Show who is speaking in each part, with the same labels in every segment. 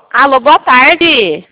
Speaker 1: Alô, boa tarde.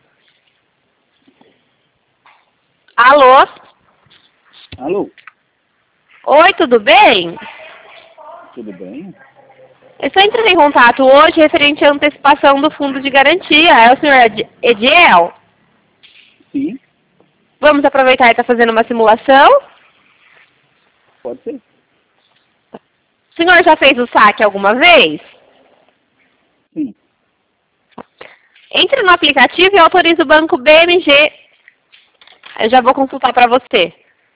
Speaker 1: Alô?
Speaker 2: Alô?
Speaker 1: Oi, tudo bem?
Speaker 2: Tudo bem?
Speaker 1: Eu estou entrando em contato hoje referente à antecipação do fundo de garantia. É o senhor Ediel?
Speaker 2: Sim,
Speaker 1: Vamos aproveitar e estar fazendo uma simulação?
Speaker 2: pode ser.
Speaker 1: O senhor já fez o saque alguma vez?
Speaker 2: Sim.
Speaker 1: Entre no aplicativo e autorize o banco BMG. Eu já vou consultar para você.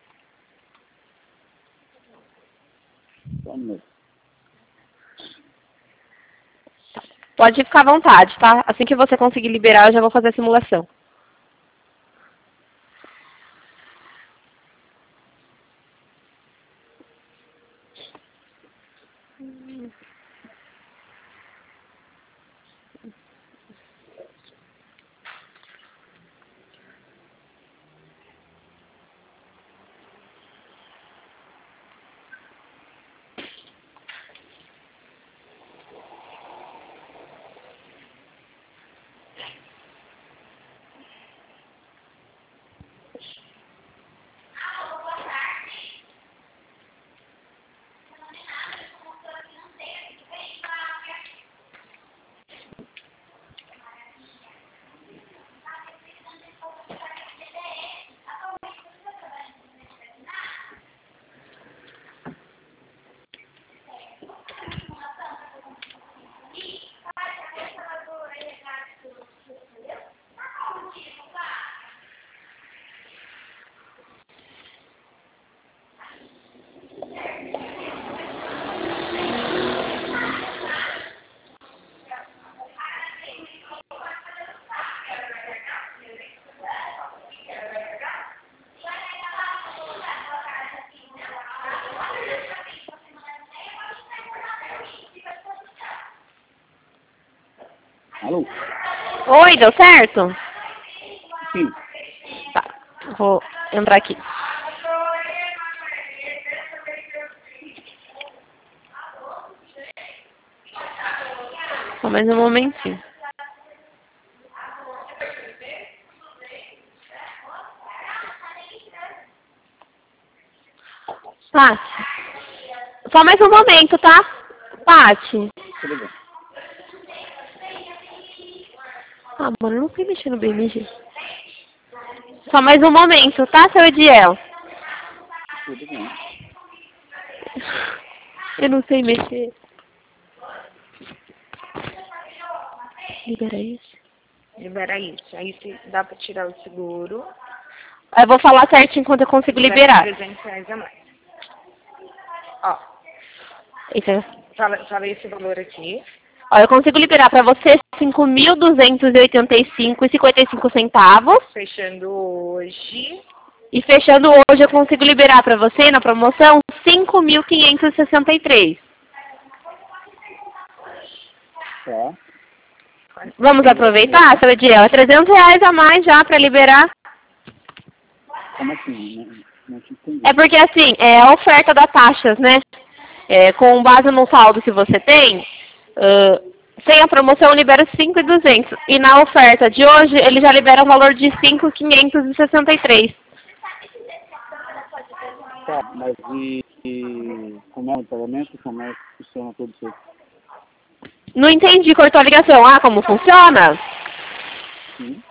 Speaker 2: Só um minuto.
Speaker 1: Pode ficar à vontade, tá? Assim que você conseguir liberar, eu já vou fazer a simulação.
Speaker 2: Alô?
Speaker 1: Oi, deu certo?
Speaker 2: Sim.
Speaker 1: Tá, vou entrar aqui. Só mais um momentinho. Paty, só mais um momento, tá? Paty.
Speaker 2: Tudo bem.
Speaker 1: Ah, mano, eu não sei mexer no BMG. Só mais um momento, tá, seu Ediel?
Speaker 2: Tudo bem.
Speaker 1: Eu não sei mexer. Libera isso.
Speaker 3: Libera isso. Aí dá pra tirar o seguro.
Speaker 1: Eu vou falar certinho quando eu consigo liberar.
Speaker 3: R$300 a mais. Ó,
Speaker 1: Eita.
Speaker 3: fala esse valor aqui.
Speaker 1: Ó, eu consigo liberar pra você 5.285,55 centavos.
Speaker 3: Fechando hoje.
Speaker 1: E fechando hoje eu consigo liberar pra você, na promoção, 5.563.
Speaker 2: Tá.
Speaker 1: Vamos aproveitar, seu Ediel? É R$300 a mais já pra liberar.
Speaker 2: Como assim? Não te entendi.
Speaker 1: É porque assim, é a oferta da taxas, né? Com base no saldo que você tem, sem a promoção eu libero 5.200. E na oferta de hoje, ele já libera um valor de 5.563.
Speaker 2: Tá, mas como é o pagamento? Como é que funciona tudo isso?
Speaker 1: Não entendi, cortou a ligação. Ah, como funciona?
Speaker 2: Sim.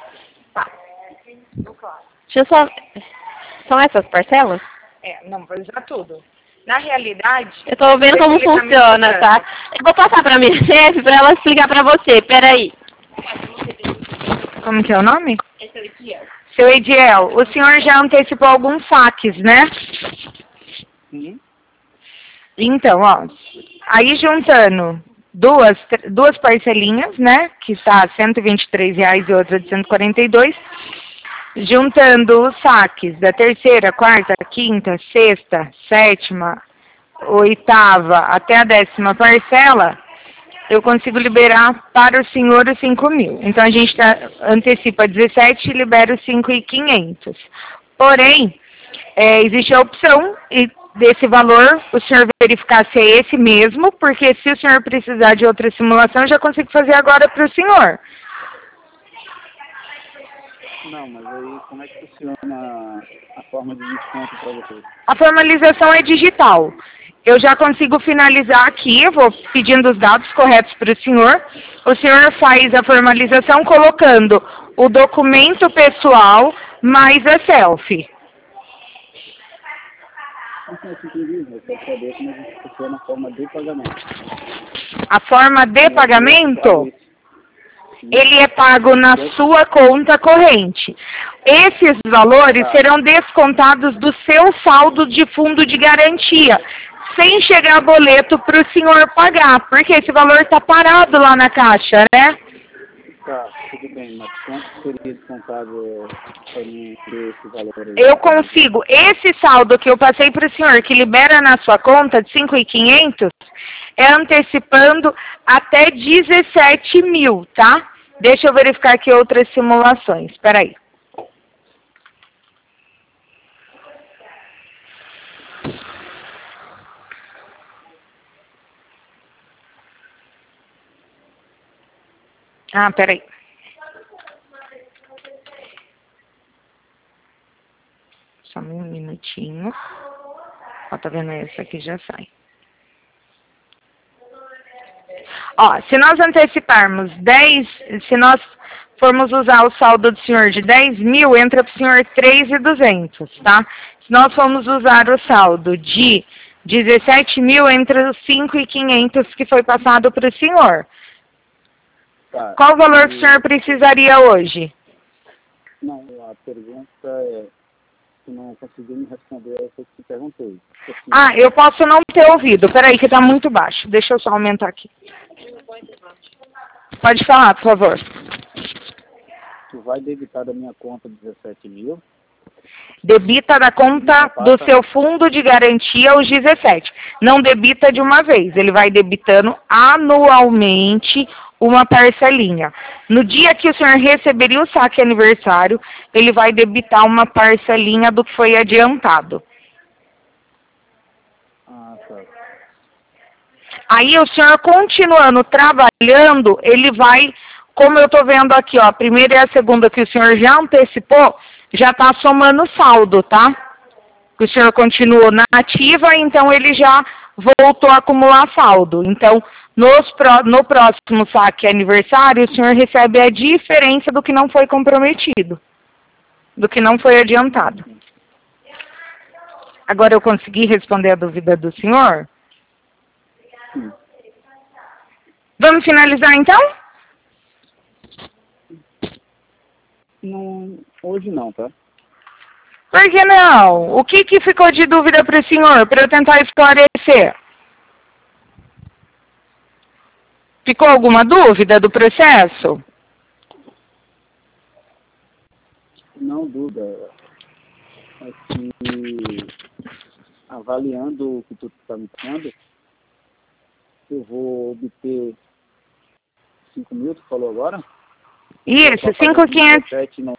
Speaker 1: Deixa eu só... São essas parcelas?
Speaker 3: Não, vou usar tudo. Na realidade...
Speaker 1: Eu tô vendo como funciona, tá? Eu vou passar pra minha chefe pra ela explicar pra você. Peraí.
Speaker 3: Como que é o nome?
Speaker 1: Esse é o Ediel.
Speaker 3: Seu Ediel, o senhor já antecipou alguns saques, né?
Speaker 2: Sim.
Speaker 3: Então, ó, aí juntando duas parcelinhas, né, que está R$123 e outra de 142, juntando os saques da terceira, quarta, quinta, sexta, sétima, oitava até a 10ª parcela, eu consigo liberar para o senhor os 5.000. Então a gente antecipa 17 e libera os 5.500. Porém, existe a opção desse valor o senhor verificar se é esse mesmo, porque se o senhor precisar de outra simulação, eu já consigo fazer agora para o senhor.
Speaker 2: Não, mas aí como é que funciona a forma de desconto para vocês?
Speaker 3: A formalização é digital. Eu já consigo finalizar aqui, eu vou pedindo os dados corretos para o senhor. O senhor faz a formalização colocando o documento pessoal mais a selfie.
Speaker 2: Então, eu entendi, eu quero saber como é que funciona a forma de pagamento.
Speaker 3: A forma de pagamento, ele é pago na sua conta corrente. Esses valores serão descontados do seu saldo de fundo de garantia, sem chegar boleto para o senhor pagar, porque esse valor está parado lá na caixa, né?
Speaker 2: Tá, tudo bem, mas quanto seria descontado para mim esse valor aí?
Speaker 3: Eu consigo. Esse saldo que eu passei para o senhor, que libera na sua conta de 5.500, é antecipando até 17 mil, tá? Deixa eu verificar aqui outras simulações. Espera aí. Ah, peraí. Só um minutinho. Ó, tá vendo? Essa aqui já sai. Ó, se nós anteciparmos 10, se nós formos usar o saldo do senhor de 10 mil, entra para o senhor 3.200, tá? Se nós formos usar o saldo de 17 mil, entra os 5.500 que foi passado para o senhor.
Speaker 2: Tá,
Speaker 3: Qual o valor que o senhor precisaria hoje?
Speaker 2: Não, a pergunta é, você não conseguiu me responder essa que eu perguntei.
Speaker 3: Ah, eu posso não ter ouvido. Peraí, que está muito baixo. Deixa eu só aumentar aqui. Pode falar, por favor.
Speaker 2: Tu vai debitar da minha conta 17 mil?
Speaker 3: Debita da conta do seu fundo de garantia os 17. Não debita de uma vez. Ele vai debitando anualmente uma parcelinha. No dia que o senhor receberia o saque aniversário, ele vai debitar uma parcelinha do que foi adiantado.
Speaker 2: Ah, tá.
Speaker 3: Aí o senhor continuando trabalhando, ele vai, como eu estou vendo aqui, ó, a primeira e a segunda que o senhor já antecipou, já está somando saldo, tá? Que o senhor continuou na ativa, então ele já voltou a acumular saldo. Então, no próximo saque aniversário, o senhor recebe a diferença do que não foi comprometido, do que não foi adiantado. Agora eu consegui responder a dúvida do senhor?
Speaker 2: Sim.
Speaker 3: Vamos finalizar então?
Speaker 2: Não, hoje não, tá?
Speaker 3: Por que não? O que ficou de dúvida para o senhor, para eu tentar esclarecer? Ficou alguma dúvida do processo?
Speaker 2: Não dúvida. É que, avaliando o que tu está me dando, eu vou obter 5 mil, tu falou agora?
Speaker 3: Isso, 5.500.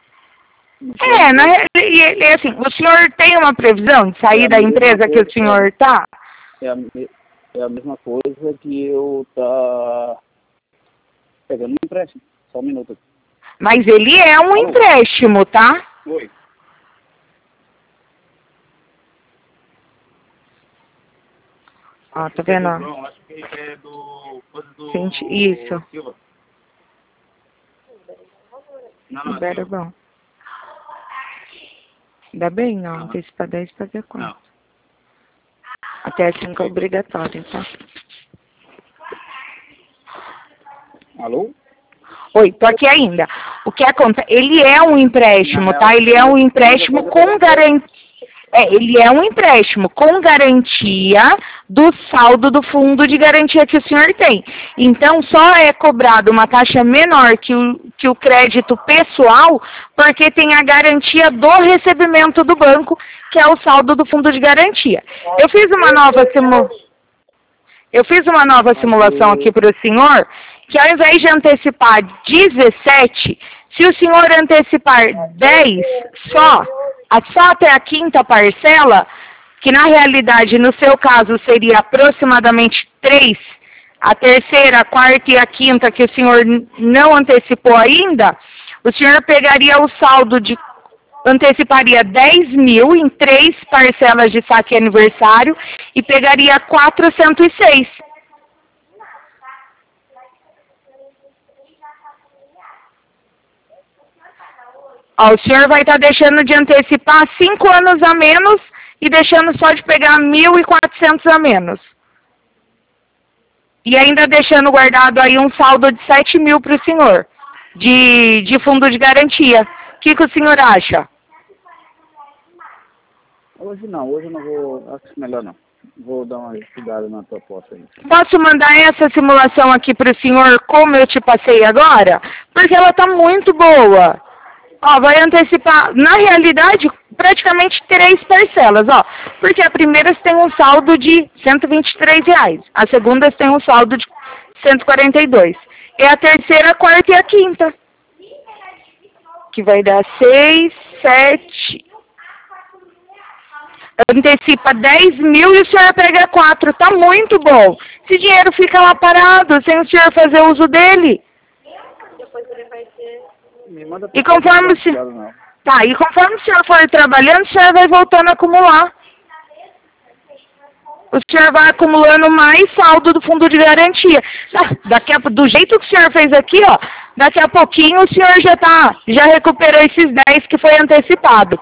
Speaker 3: É, assim, o senhor tem uma previsão de sair da empresa que o senhor está?
Speaker 2: É a mesma coisa que eu tá pegando um empréstimo. Só um minuto.
Speaker 3: Mas ele é um empréstimo, tá?
Speaker 2: Oi.
Speaker 3: Ó, tá vendo?
Speaker 2: Acho que é do
Speaker 3: Isso.
Speaker 2: Silva.
Speaker 3: Libera bom. Ainda bem, não. Antecipa 10 fazer quanto?
Speaker 2: Não.
Speaker 3: Até 5 é obrigatório, tá?
Speaker 2: Alô?
Speaker 3: Oi, tô aqui ainda. O que acontece? Ele é um empréstimo, tá? Ele é um empréstimo com garantia. Ele é um empréstimo com garantia do saldo do fundo de garantia que o senhor tem. Então, só é cobrado uma taxa menor que o crédito pessoal, porque tem a garantia do recebimento do banco, que é o saldo do fundo de garantia. Eu fiz uma nova simulação aqui para o senhor, que ao invés de antecipar 17, se o senhor antecipar 10 só até a quinta parcela, que na realidade, no seu caso, seria aproximadamente 3, a terceira, a quarta e a quinta, que o senhor não antecipou ainda, o senhor pegaria o saldo de... anteciparia 10 mil em 3 parcelas de saque aniversário e pegaria 406. Ó, o senhor vai estar deixando de antecipar 5 anos a menos e deixando só de pegar 1.400 a menos. E ainda deixando guardado aí um saldo de 7 mil para o senhor, de fundo de garantia. O que o senhor acha?
Speaker 2: Hoje eu não vou, acho melhor não. Vou dar uma estudada na proposta aí.
Speaker 3: Posso mandar essa simulação aqui para o senhor como eu te passei agora? Porque ela está muito boa. Ó, vai antecipar, na realidade, praticamente 3 parcelas, ó. Porque a primeira tem um saldo de R$123. A segunda tem um saldo de 142. E a terceira, a quarta e a quinta. Que vai dar 6, 7... Antecipa 10 mil e o senhor pega 4. Tá muito bom. Esse dinheiro fica lá parado, sem o senhor fazer uso dele.
Speaker 1: Depois ele vai ter...
Speaker 3: E conforme o senhor... Tá, e conforme o senhor for trabalhando, o senhor vai voltando a acumular. O senhor vai acumulando mais saldo do fundo de garantia. Do jeito que o senhor fez aqui, ó, daqui a pouquinho o senhor já recuperou esses 10 que foi antecipado.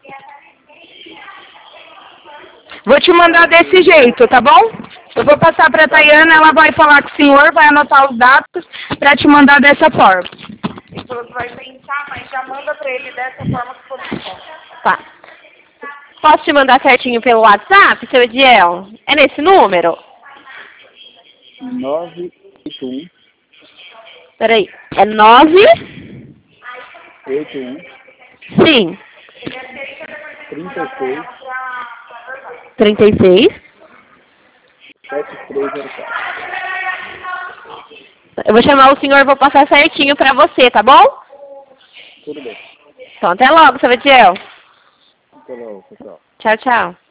Speaker 3: Vou te mandar desse jeito, tá bom? Eu vou passar para a Tayana, ela vai falar com o senhor, vai anotar os dados para te mandar dessa forma. Ele falou que vai pensar, mas já manda para ele dessa forma que for possível.
Speaker 1: Tá. Posso te mandar certinho pelo WhatsApp, seu Ediel? É nesse número?
Speaker 2: 981.
Speaker 1: Peraí. É 9?
Speaker 2: 81.
Speaker 1: Sim.
Speaker 2: 36.
Speaker 1: 36.
Speaker 2: 7304.
Speaker 1: Eu vou chamar o senhor e vou passar certinho pra você, tá bom?
Speaker 2: Tudo bem.
Speaker 1: Então até logo, seu Ediel.
Speaker 2: Até logo, pessoal.
Speaker 1: Tchau, tchau.